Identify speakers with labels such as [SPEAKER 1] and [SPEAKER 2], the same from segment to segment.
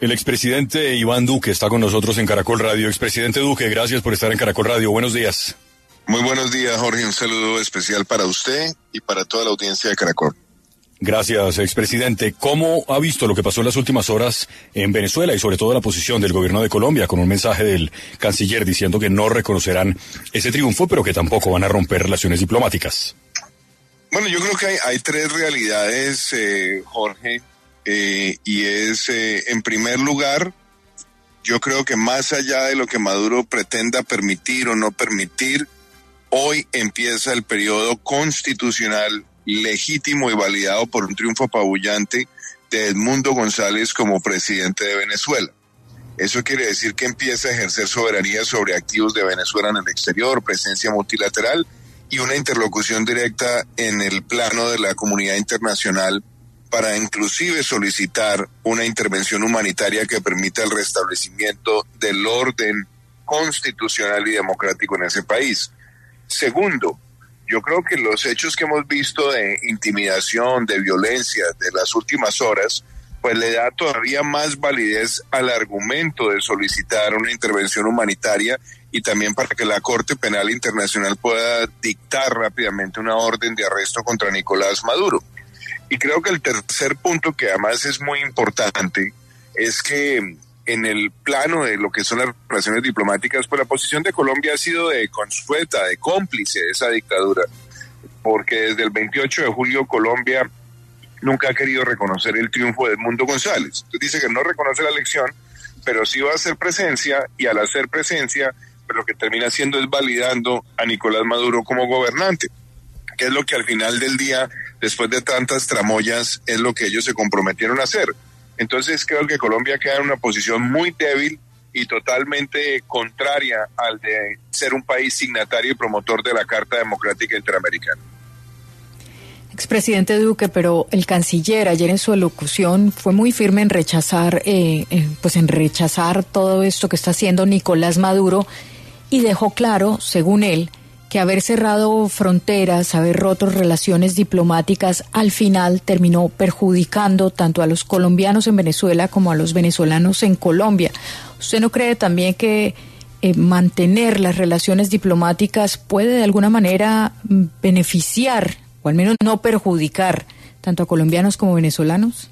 [SPEAKER 1] El expresidente Iván Duque está con nosotros en Caracol Radio. Expresidente Duque, gracias por estar en Caracol Radio. Buenos días.
[SPEAKER 2] Muy buenos días, Jorge. Un saludo especial para usted y para toda la audiencia de Caracol.
[SPEAKER 1] Gracias, expresidente. ¿Cómo ha visto lo que pasó en las últimas horas en Venezuela y sobre todo la posición del gobierno de Colombia con un mensaje del canciller diciendo que no reconocerán ese triunfo, pero que tampoco van a romper relaciones diplomáticas?
[SPEAKER 2] Bueno, yo creo que hay tres realidades, Jorge, y es, en primer lugar, yo creo que más allá de lo que Maduro pretenda permitir o no permitir, hoy empieza el periodo constitucional legítimo y validado por un triunfo apabullante de Edmundo González como presidente de Venezuela. Eso quiere decir que empieza a ejercer soberanía sobre activos de Venezuela en el exterior, presencia multilateral y una interlocución directa en el plano de la comunidad internacional para inclusive solicitar una intervención humanitaria que permita el restablecimiento del orden constitucional y democrático en ese país. Segundo, yo creo que los hechos que hemos visto de intimidación, de violencia de las últimas horas, pues le da todavía más validez al argumento de solicitar una intervención humanitaria y también para que la Corte Penal Internacional pueda dictar rápidamente una orden de arresto contra Nicolás Maduro. Y creo que el tercer punto, que además es muy importante, es que en el plano de lo que son las relaciones diplomáticas, pues la posición de Colombia ha sido de consueta, de cómplice de esa dictadura, porque desde el 28 de julio Colombia nunca ha querido reconocer el triunfo de Edmundo González. Entonces dice que no reconoce la elección, pero sí va a hacer presencia, y al hacer presencia, pues lo que termina haciendo es validando a Nicolás Maduro como gobernante, que es lo que al final del día, después de tantas tramoyas, es lo que ellos se comprometieron a hacer. Entonces creo que Colombia queda en una posición muy débil y totalmente contraria al de ser un país signatario y promotor de la Carta Democrática Interamericana.
[SPEAKER 3] Expresidente Duque, pero el canciller ayer en su alocución fue muy firme en rechazar, todo esto que está haciendo Nicolás Maduro y dejó claro, según él, que haber cerrado fronteras, haber roto relaciones diplomáticas, al final terminó perjudicando tanto a los colombianos en Venezuela como a los venezolanos en Colombia. ¿Usted no cree también que mantener las relaciones diplomáticas puede de alguna manera beneficiar, o al menos no perjudicar, tanto a colombianos como venezolanos?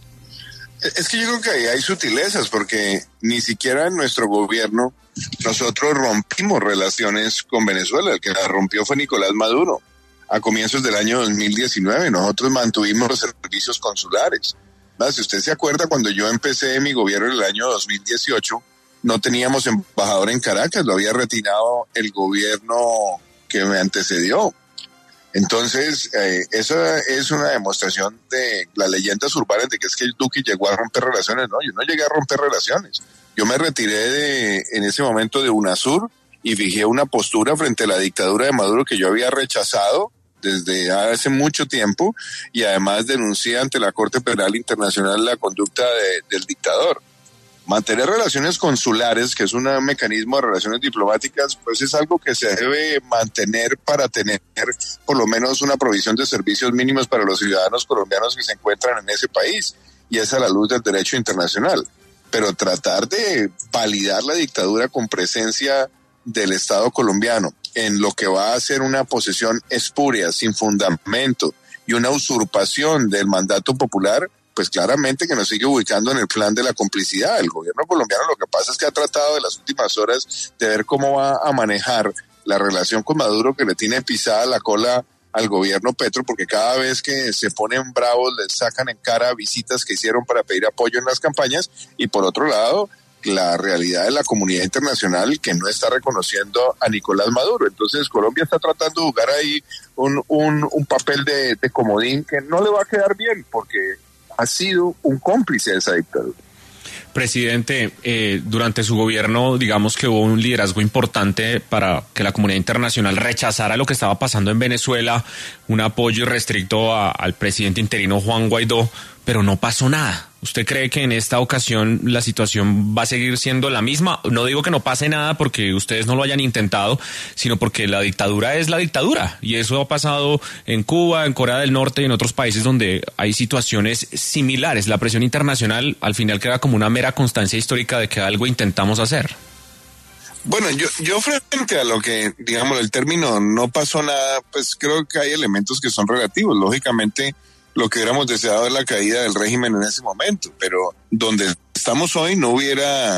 [SPEAKER 2] Es que yo creo que ahí hay sutilezas, porque ni siquiera en nuestro gobierno nosotros rompimos relaciones con Venezuela. El que la rompió fue Nicolás Maduro. A comienzos del año 2019 nosotros mantuvimos los servicios consulares. Si usted se acuerda, cuando yo empecé mi gobierno en el año 2018, no teníamos embajador en Caracas, lo había retirado el gobierno que me antecedió. Entonces, eso es una demostración de las leyendas urbanas de que es que el Duque llegó a romper relaciones. No, yo no llegué a romper relaciones. Yo me retiré en ese momento de UNASUR y fijé una postura frente a la dictadura de Maduro que yo había rechazado desde hace mucho tiempo, y además denuncié ante la Corte Penal Internacional la conducta del dictador. Mantener relaciones consulares, que es un mecanismo de relaciones diplomáticas, pues es algo que se debe mantener para tener por lo menos una provisión de servicios mínimos para los ciudadanos colombianos que se encuentran en ese país, y es a la luz del derecho internacional. Pero tratar de validar la dictadura con presencia del Estado colombiano en lo que va a ser una posesión espuria, sin fundamento, y una usurpación del mandato popular, pues claramente que nos sigue ubicando en el plan de la complicidad. El gobierno colombiano lo que pasa es que ha tratado de las últimas horas de ver cómo va a manejar la relación con Maduro, que le tiene pisada la cola al gobierno Petro, porque cada vez que se ponen bravos les sacan en cara visitas que hicieron para pedir apoyo en las campañas, y por otro lado la realidad de la comunidad internacional que no está reconociendo a Nicolás Maduro. Entonces Colombia está tratando de jugar ahí un papel de comodín que no le va a quedar bien, porque ha sido un cómplice de esa dictadura.
[SPEAKER 4] Presidente, durante su gobierno, digamos que hubo un liderazgo importante para que la comunidad internacional rechazara lo que estaba pasando en Venezuela, un apoyo irrestricto al presidente interino Juan Guaidó, pero no pasó nada. ¿Usted cree que en esta ocasión la situación va a seguir siendo la misma? No digo que no pase nada porque ustedes no lo hayan intentado, sino porque la dictadura es la dictadura. Y eso ha pasado en Cuba, en Corea del Norte y en otros países donde hay situaciones similares. La presión internacional al final queda como una mera constancia histórica de que algo intentamos hacer.
[SPEAKER 2] Bueno, yo frente a lo que, digamos, el término no pasó nada, pues creo que hay elementos que son relativos. Lógicamente, lo que hubiéramos deseado es la caída del régimen en ese momento, pero donde estamos hoy no se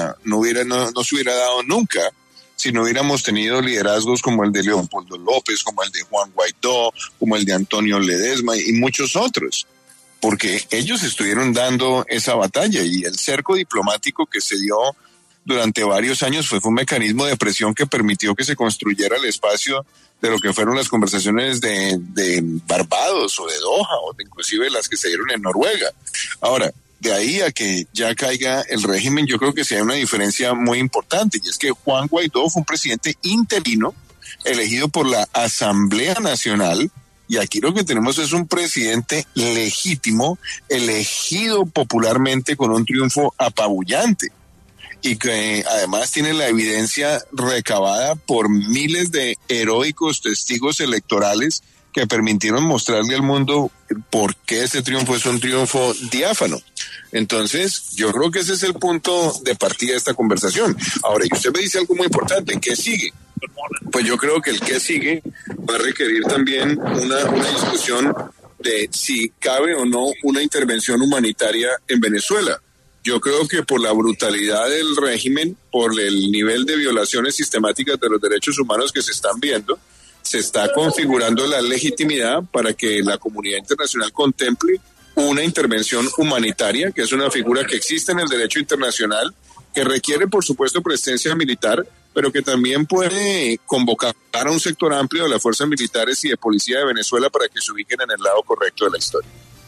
[SPEAKER 2] hubiera dado nunca si no hubiéramos tenido liderazgos como el de Leopoldo López, como el de Juan Guaidó, como el de Antonio Ledesma y muchos otros, porque ellos estuvieron dando esa batalla y el cerco diplomático que se dio durante varios años fue un mecanismo de presión que permitió que se construyera el espacio de lo que fueron las conversaciones de Barbados o de Doha o inclusive las que se dieron en Noruega. Ahora, de ahí a que ya caiga el régimen, yo creo que sí hay una diferencia muy importante, y es que Juan Guaidó fue un presidente interino elegido por la Asamblea Nacional, y aquí lo que tenemos es un presidente legítimo, elegido popularmente con un triunfo apabullante, y que además tiene la evidencia recabada por miles de heroicos testigos electorales que permitieron mostrarle al mundo por qué ese triunfo es un triunfo diáfano. Entonces, yo creo que ese es el punto de partida de esta conversación. Ahora, y usted me dice algo muy importante, ¿qué sigue? Pues yo creo que el qué sigue va a requerir también una discusión de si cabe o no una intervención humanitaria en Venezuela. Yo creo que por la brutalidad del régimen, por el nivel de violaciones sistemáticas de los derechos humanos que se están viendo, se está configurando la legitimidad para que la comunidad internacional contemple una intervención humanitaria, que es una figura que existe en el derecho internacional, que requiere, por supuesto, presencia militar, pero que también puede convocar a un sector amplio de las fuerzas militares y de policía de Venezuela para que se ubiquen en el lado correcto de la historia.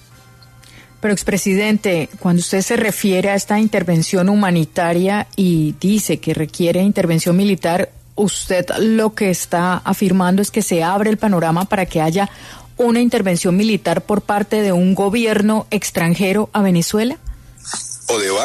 [SPEAKER 3] Pero, expresidente, cuando usted se refiere a esta intervención humanitaria y dice que requiere intervención militar, usted lo que está afirmando es que se abre el panorama para que haya una intervención militar por parte de un gobierno extranjero a Venezuela.
[SPEAKER 2] O de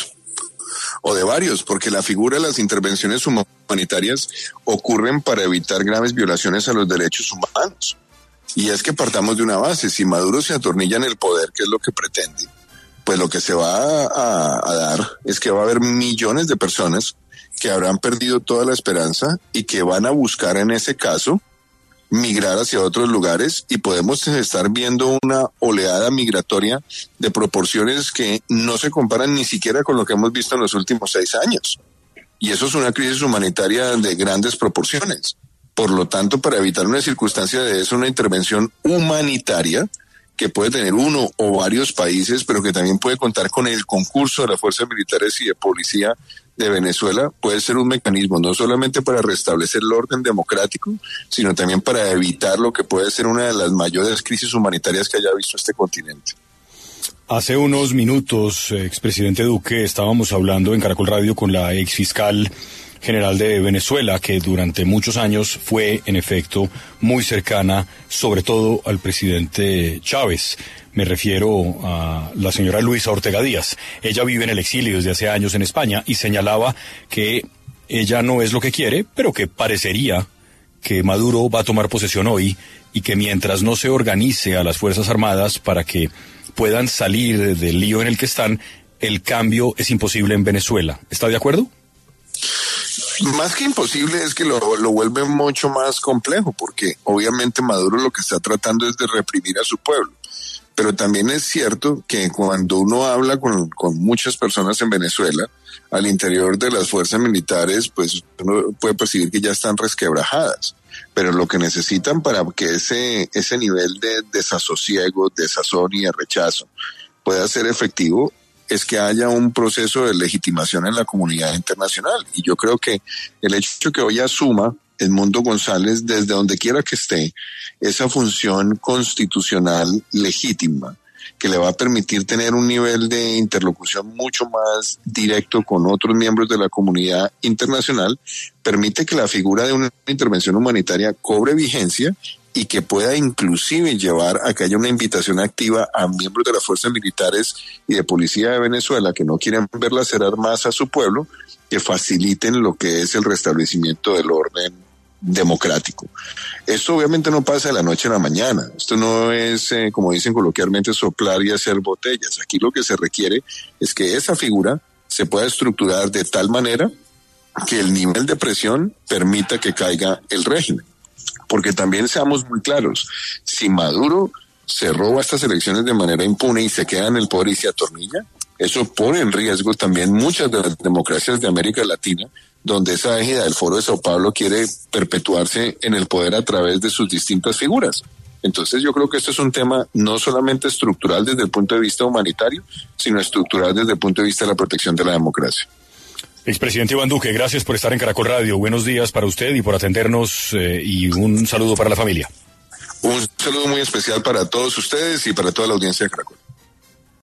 [SPEAKER 2] varios, porque la figura de las intervenciones humanitarias ocurren para evitar graves violaciones a los derechos humanos. Y es que partamos de una base: si Maduro se atornilla en el poder, que es lo que pretende, pues lo que se va a dar es que va a haber millones de personas que habrán perdido toda la esperanza y que van a buscar en ese caso migrar hacia otros lugares, y podemos estar viendo una oleada migratoria de proporciones que no se comparan ni siquiera con lo que hemos visto en los últimos 6 años. Y eso es una crisis humanitaria de grandes proporciones. Por lo tanto, para evitar una circunstancia de eso, una intervención humanitaria que puede tener uno o varios países, pero que también puede contar con el concurso de las fuerzas militares y de policía de Venezuela, puede ser un mecanismo no solamente para restablecer el orden democrático, sino también para evitar lo que puede ser una de las mayores crisis humanitarias que haya visto este continente.
[SPEAKER 1] Hace unos minutos, expresidente Duque, estábamos hablando en Caracol Radio con la exfiscal general de Venezuela, que durante muchos años fue, en efecto, muy cercana, sobre todo al presidente Chávez. Me refiero a la señora Luisa Ortega Díaz. Ella vive en el exilio desde hace años en España y señalaba que ella no es lo que quiere, pero que parecería que Maduro va a tomar posesión hoy y que mientras no se organice a las Fuerzas Armadas para que puedan salir del lío en el que están, el cambio es imposible en Venezuela. ¿Está de acuerdo?
[SPEAKER 2] Más que imposible, es que lo vuelve mucho más complejo, porque obviamente Maduro lo que está tratando es de reprimir a su pueblo. Pero también es cierto que cuando uno habla con muchas personas en Venezuela, al interior de las fuerzas militares, pues uno puede percibir que ya están resquebrajadas. Pero lo que necesitan para que ese nivel de desasosiego, desazón y de rechazo pueda ser efectivo es que haya un proceso de legitimación en la comunidad internacional. Y yo creo que el hecho que hoy asuma Edmundo González, desde donde quiera que esté, esa función constitucional legítima, que le va a permitir tener un nivel de interlocución mucho más directo con otros miembros de la comunidad internacional, permite que la figura de una intervención humanitaria cobre vigencia y que pueda inclusive llevar a que haya una invitación activa a miembros de las fuerzas militares y de policía de Venezuela que no quieren verla hacer más a su pueblo, que faciliten lo que es el restablecimiento del orden democrático. Esto obviamente no pasa de la noche a la mañana. Esto no es, como dicen coloquialmente, soplar y hacer botellas. Aquí lo que se requiere es que esa figura se pueda estructurar de tal manera que el nivel de presión permita que caiga el régimen. Porque también seamos muy claros, si Maduro se roba estas elecciones de manera impune y se queda en el poder y se atornilla, eso pone en riesgo también muchas de las democracias de América Latina, donde esa égida del Foro de Sao Paulo quiere perpetuarse en el poder a través de sus distintas figuras. Entonces yo creo que esto es un tema no solamente estructural desde el punto de vista humanitario, sino estructural desde el punto de vista de la protección de la democracia.
[SPEAKER 1] Expresidente Iván Duque, gracias por estar en Caracol Radio. Buenos días para usted y por atendernos y un saludo para la familia.
[SPEAKER 2] Un saludo muy especial para todos ustedes y para toda la audiencia de Caracol.